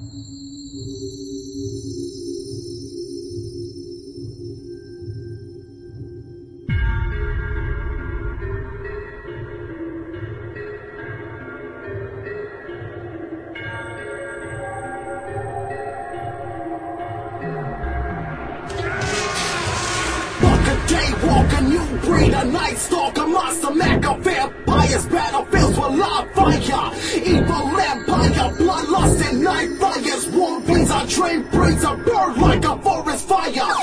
Walk a new breed, a night stalker, monster, mega vampires, battlefields with live fire, evil empire, bloodlust and night fires, war beings, our train breeds, a burn like a forest fire.